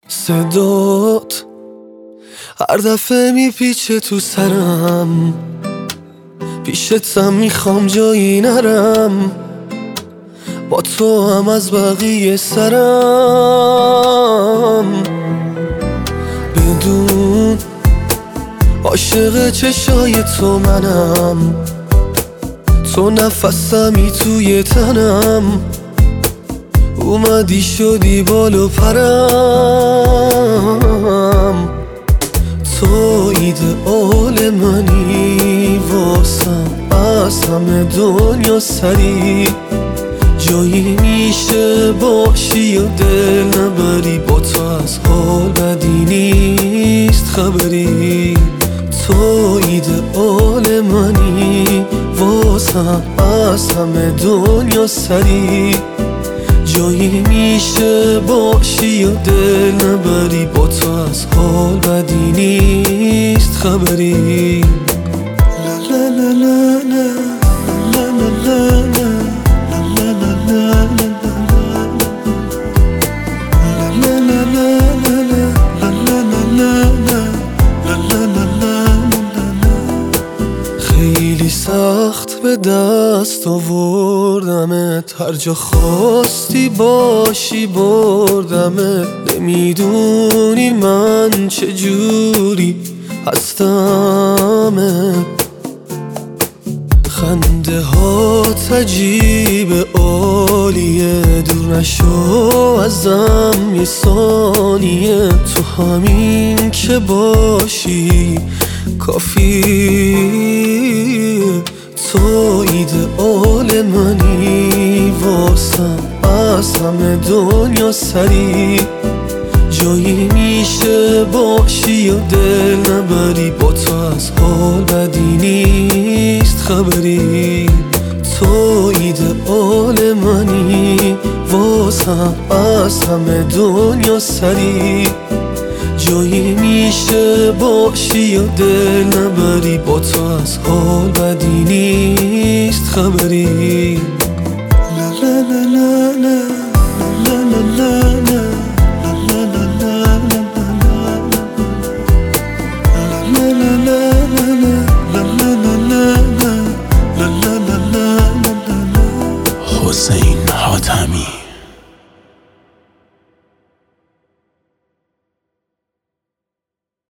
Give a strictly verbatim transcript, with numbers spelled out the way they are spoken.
صدات هر دفعه میپیچه تو سرم، پیشتم میخوام جایی نرم، با تو هم از بقیه سرم. بدون عاشق چشای تو منم، تو نفسمی توی تنم، اومدی شدی بال و پرم. تو ایدئال منی واسم، از همه دنیا سری جایی میشه باشی و دل نبری، با تو از حال بدی نیست خبری. تو ایدئال منی واسم، از همه دنیا سری جایی میشه باشی و دل نبری، با تو از حال بدی نیست خبری. لا لا لا لا لا لا لا لا خیلی سخت به دست آوردمت، هر جا خواستی باشی بردمت. نمیدونی من چجوری هستمت، خنده ها عجیب عالیه، دور نشو ازم یه ثانیه. تو همین که باشی کافیه، تو ایدئال منی واسم، از همه دنیا سری جایی میشه باشی و دل نبری، با تو از حال بدی نیست خبری. تو ایدئال منی واسم، از همه دنیا سری جایی میشه باشی و دل نبری، با تو از حال بدی نیست خبری. لا لا لا لا لا